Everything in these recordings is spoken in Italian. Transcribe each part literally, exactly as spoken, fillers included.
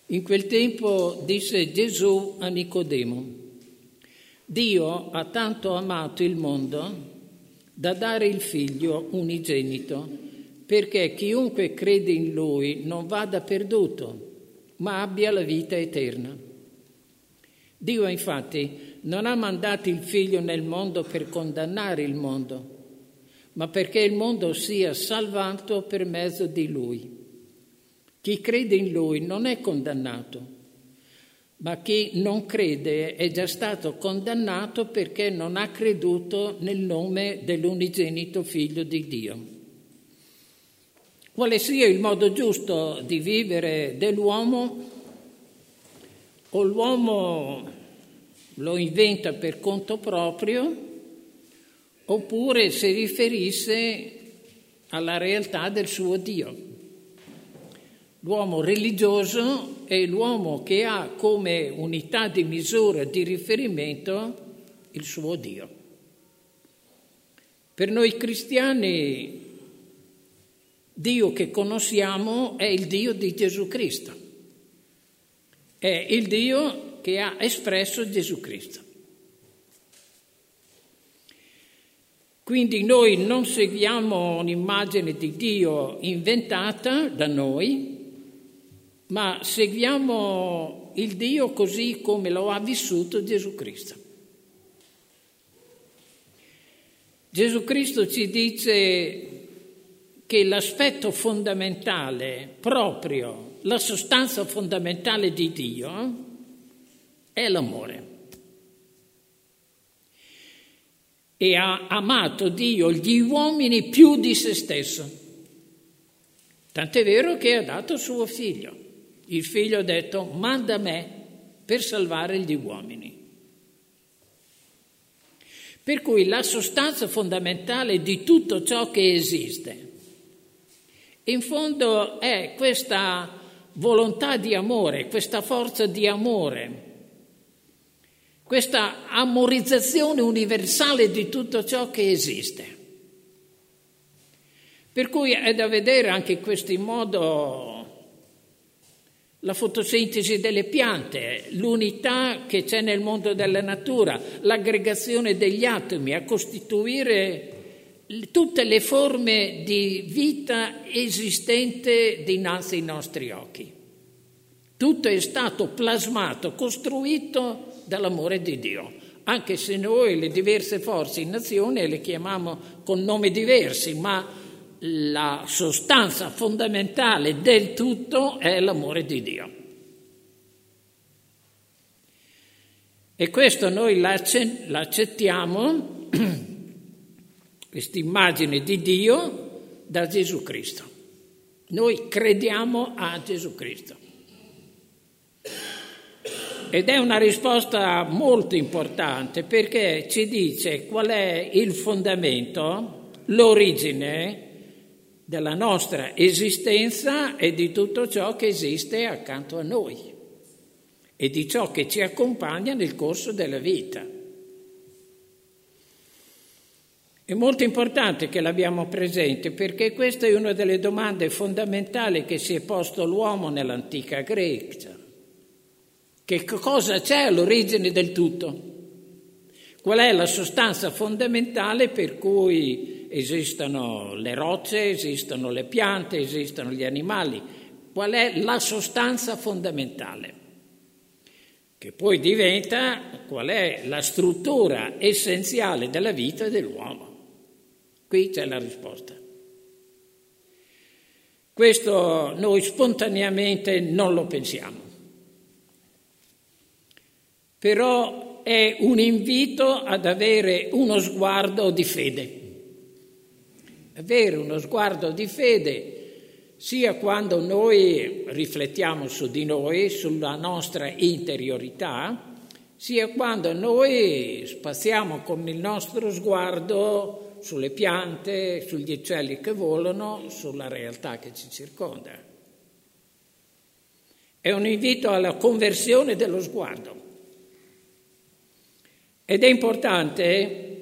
In quel tempo disse Gesù a Nicodemo: Dio ha tanto amato il mondo da dare il figlio unigenito, perché chiunque crede in lui non vada perduto, ma abbia la vita eterna. Dio infatti non ha mandato il figlio nel mondo per condannare il mondo, ma perché il mondo sia salvato per mezzo di lui. Chi crede in lui non è condannato, ma chi non crede è già stato condannato perché non ha creduto nel nome dell'unigenito Figlio di Dio. Quale sia il modo giusto di vivere dell'uomo? O l'uomo lo inventa per conto proprio, oppure si riferisse alla realtà del suo Dio. L'uomo religioso è l'uomo che ha come unità di misura, di riferimento, il suo Dio. Per noi cristiani, Dio che conosciamo è il Dio di Gesù Cristo. È il Dio che ha espresso Gesù Cristo. Quindi noi non seguiamo un'immagine di Dio inventata da noi, ma seguiamo il Dio così come lo ha vissuto Gesù Cristo. Gesù Cristo ci dice che l'aspetto fondamentale, proprio la sostanza fondamentale di Dio, è l'amore. E ha amato Dio gli uomini più di se stesso. Tant'è vero che ha dato suo figlio. Il figlio ha detto: manda me per salvare gli uomini. Per cui la sostanza fondamentale di tutto ciò che esiste, in fondo, è questa volontà di amore, questa forza di amore, questa amorizzazione universale di tutto ciò che esiste. Per cui è da vedere anche in questo modo la fotosintesi delle piante, l'unità che c'è nel mondo della natura, l'aggregazione degli atomi a costituire tutte le forme di vita esistente dinanzi ai nostri occhi. Tutto è stato plasmato, costruito dall'amore di Dio, anche se noi le diverse forze in azione le chiamiamo con nomi diversi, ma la sostanza fondamentale del tutto è l'amore di Dio. E questo noi l'accettiamo, questa immagine di Dio, da Gesù Cristo. Noi crediamo a Gesù Cristo. Ed è una risposta molto importante, perché ci dice qual è il fondamento, l'origine della nostra esistenza e di tutto ciò che esiste accanto a noi e di ciò che ci accompagna nel corso della vita. È molto importante che l'abbiamo presente, perché questa è una delle domande fondamentali che si è posto l'uomo nell'antica Grecia. Che cosa c'è all'origine del tutto? Qual è la sostanza fondamentale per cui esistono le rocce, esistono le piante, esistono gli animali? Qual è la sostanza fondamentale? Che poi diventa qual è la struttura essenziale della vita dell'uomo. Qui c'è la risposta. Questo noi spontaneamente non lo pensiamo. Però è un invito ad avere uno sguardo di fede. Avere uno sguardo di fede sia quando noi riflettiamo su di noi, sulla nostra interiorità, sia quando noi spaziamo con il nostro sguardo sulle piante, sugli uccelli che volano, sulla realtà che ci circonda. È un invito alla conversione dello sguardo. Ed è importante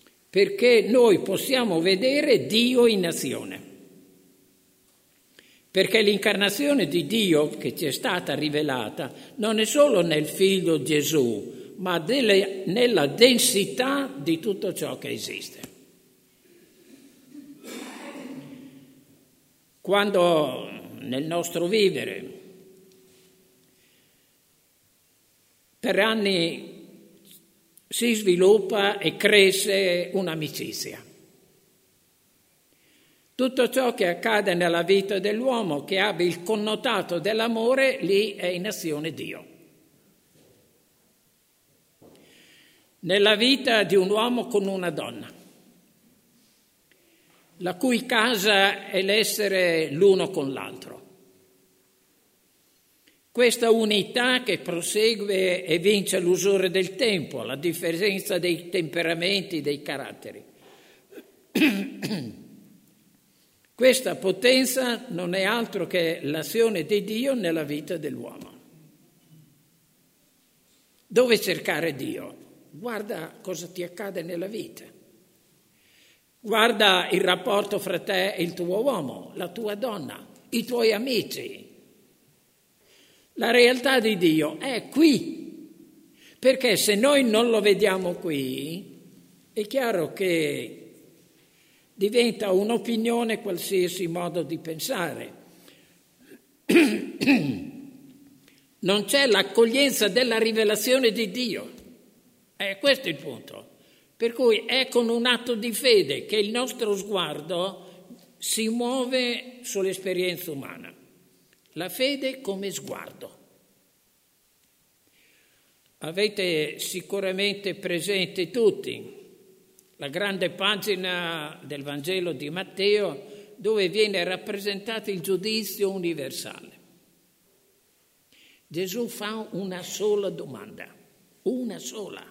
perché noi possiamo vedere Dio in azione. Perché l'incarnazione di Dio che ci è stata rivelata non è solo nel Figlio Gesù, ma delle, nella densità di tutto ciò che esiste. Quando nel nostro vivere per anni si sviluppa e cresce un'amicizia. Tutto ciò che accade nella vita dell'uomo che abbia il connotato dell'amore, lì è in azione Dio. Nella vita di un uomo con una donna, la cui casa è l'essere l'uno con l'altro. Questa unità che prosegue e vince l'usura del tempo, la differenza dei temperamenti, dei caratteri. Questa potenza non è altro che l'azione di Dio nella vita dell'uomo. Dove cercare Dio? Guarda cosa ti accade nella vita. Guarda il rapporto fra te e il tuo uomo, la tua donna, i tuoi amici. La realtà di Dio è qui, perché se noi non lo vediamo qui, è chiaro che diventa un'opinione qualsiasi modo di pensare. Non c'è l'accoglienza della rivelazione di Dio. Eh, questo è il punto. Per cui è con un atto di fede che il nostro sguardo si muove sull'esperienza umana. La fede come sguardo. Avete sicuramente presente tutti la grande pagina del Vangelo di Matteo dove viene rappresentato il giudizio universale. Gesù fa una sola domanda, una sola.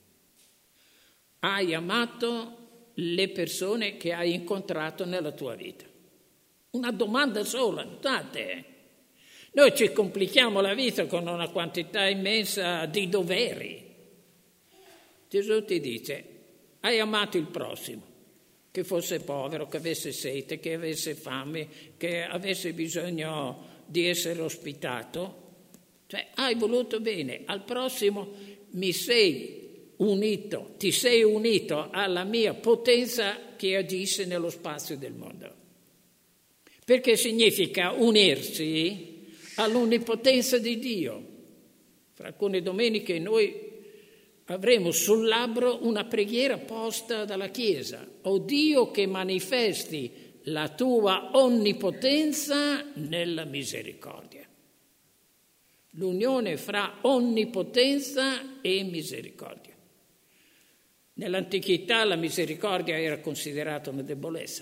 Hai amato le persone che hai incontrato nella tua vita? Una domanda sola, notate. Noi ci complichiamo la vita con una quantità immensa di doveri. Gesù ti dice: hai amato il prossimo, che fosse povero, che avesse sete, che avesse fame, che avesse bisogno di essere ospitato. Cioè, hai voluto bene al prossimo, mi sei unito, ti sei unito alla mia potenza che agisce nello spazio del mondo. Perché significa unirsi all'onnipotenza di Dio. Fra alcune domeniche noi avremo sul labbro una preghiera posta dalla Chiesa. O Dio che manifesti la tua onnipotenza nella misericordia. L'unione fra onnipotenza e misericordia. Nell'antichità la misericordia era considerata una debolezza.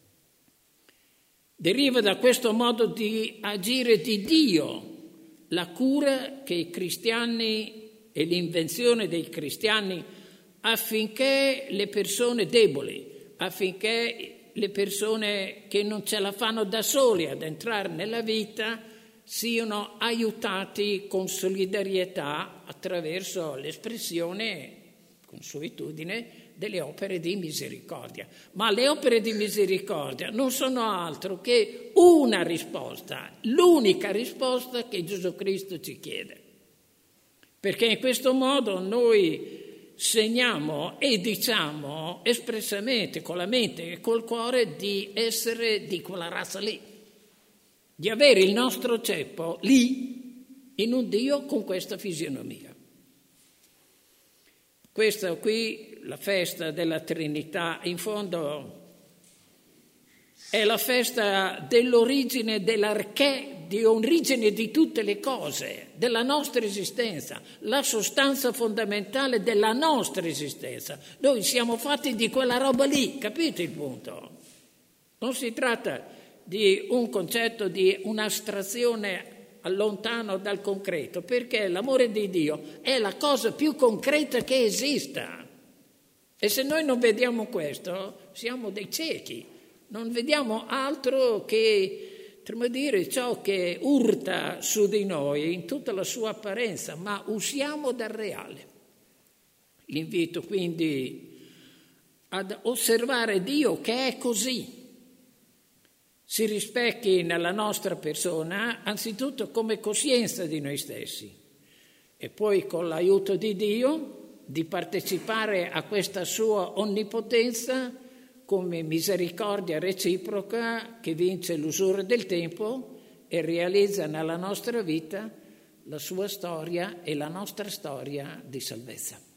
Deriva da questo modo di agire di Dio la cura che i cristiani e l'invenzione dei cristiani affinché le persone deboli, affinché le persone che non ce la fanno da soli ad entrare nella vita siano aiutati con solidarietà attraverso l'espressione, consuetudine, delle opere di misericordia. Ma le opere di misericordia non sono altro che una risposta, l'unica risposta che Gesù Cristo ci chiede. Perché in questo modo noi segniamo e diciamo espressamente con la mente e col cuore di essere di quella razza lì, di avere il nostro ceppo lì in un Dio con questa fisionomia. Questa qui, la festa della Trinità, in fondo è la festa dell'origine, dell'archè, di origine di tutte le cose, della nostra esistenza, la sostanza fondamentale della nostra esistenza. Noi siamo fatti di quella roba lì, capite il punto? Non si tratta di un concetto, di un'astrazione lontano dal concreto, perché l'amore di Dio è la cosa più concreta che esista. E se noi non vediamo questo, siamo dei ciechi, non vediamo altro che, potremmo dire, ciò che urta su di noi in tutta la sua apparenza, ma usiamo dal reale. L'invito quindi ad osservare Dio che è così. si rispecchi nella nostra persona anzitutto come coscienza di noi stessi e poi con l'aiuto di Dio di partecipare a questa sua onnipotenza come misericordia reciproca che vince l'usura del tempo e realizza nella nostra vita la sua storia e la nostra storia di salvezza.